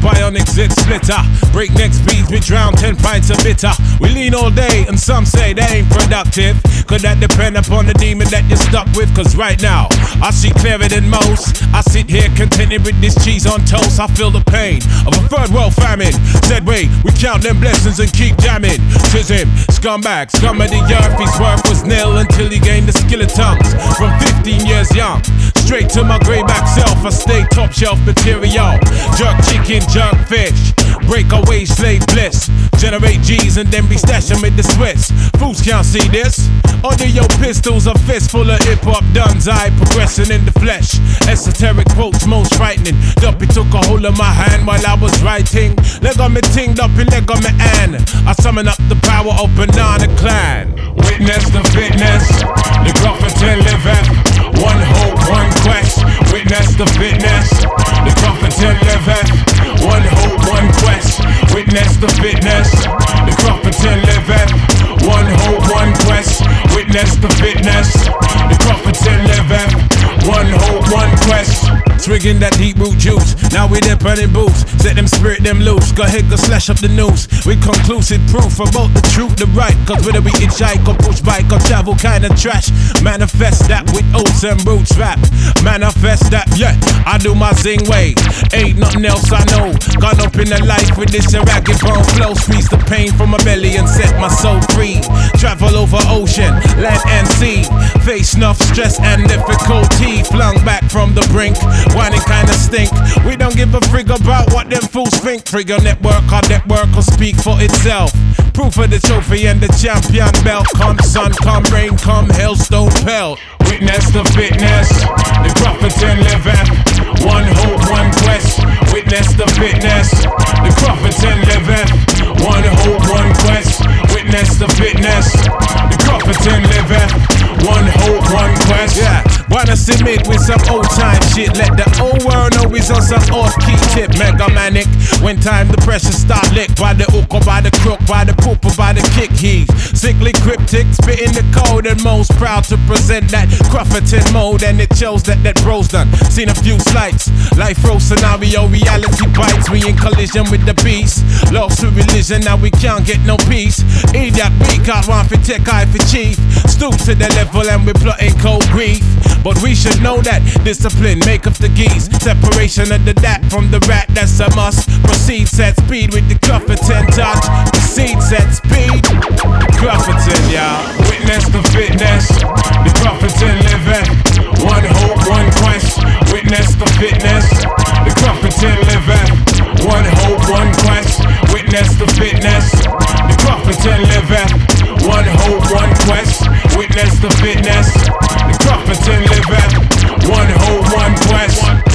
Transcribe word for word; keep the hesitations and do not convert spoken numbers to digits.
bionic zit splitter. Breakneck speeds, we drown ten pints of bitter. We lean all day and some say they ain't productive. Could that depend upon the demon that you're stuck with? Cause right now, I see clearer than most. I sit here contented with this cheese on toast. I feel the pain of a third world famine. Said wait, we count them blessings and keep jamming. Tis him, scumbag, scum of the earth. His worth was nil until he gained the skill of tongues. From fifteen years young, straight to my greyback self, I stay top shelf material. Jerk chicken, jerk fish, breakaway slave bliss. Generate G's and then be stashing with the Swiss. Fools can't see this. Under your pistols, a fist full of hip-hop duns. I progressing in the flesh. Esoteric quotes most frightening. Duppy took a hold of my hand while I was writing. Leg on me ting, Duppy leg on me an. I summon up the power of Banana Clan. Witness the fitness, the Grufferton liveth. One hope, one quest. Witness the fitness, the Grufferton liveth. One hope, one quest. Witness the fitness, the Grufferton liveth. One hope, one quest. Witness the fitness, the Grufferton liveth. One hope, one quest. Swigging that deep root juice. Now we there burning boots. Set them spirit them loose. Go ahead, go slash up the news. With conclusive proof about the truth, the right. Cause whether we hitchhike or push bike or travel kind of trash. Manifest that with oats and roots rap. Manifest that, yeah, I do my zing way. Ain't nothing else I know. Gone up in the life with this ragged bone flow. Squeeze the pain from my belly and set my soul free. Travel over ocean, land and sea. Face enough stress and difficulty. Flung back from the brink. Whining kinda stink. We don't give a frig about what them fools think. Frig your network, our network will speak for itself. Proof of the trophy and the champion belt. Come sun, come rain, come hailstone pelt. Witness the fitness, the Grufferton liveth. One hope, one quest. Witness the fitness, the Grufferton liveth. One hope, one quest. Witness the fitness, the Grufferton liveth. One hope, one quest. Yeah, wanna submit with some old time shit. Let the old world know he's on some off key tip. Mega manic. When time the pressure start licked by the hook or by the crook, by the poop or by the kick. He's sickly cryptic, spitting the code and most proud to present that Grufferton mode. And it shows that that bro's done. Seen a few slights. Life row scenario, reality bites. We in collision with the beast. Lost to religion, now we can't get no peace. Idiot, we can't want for tech, eye for chief. Stoop to the level and we plotting cold grief. But we should know that discipline make up the geese. Separation of the dat from the rat, that's a must. Proceed, set speed with the Grufferton touch. Proceed, set speed. Grufferton, y'all. Witness the fitness, the Grufferton liveth. One hope, one quest. Witness the fitness, the Grufferton liveth. One hope, one quest. Witness the fitness, the Grufferton liveth. One hope, one quest. Witness the fitness, the Grufferton liveth. One hope, one quest.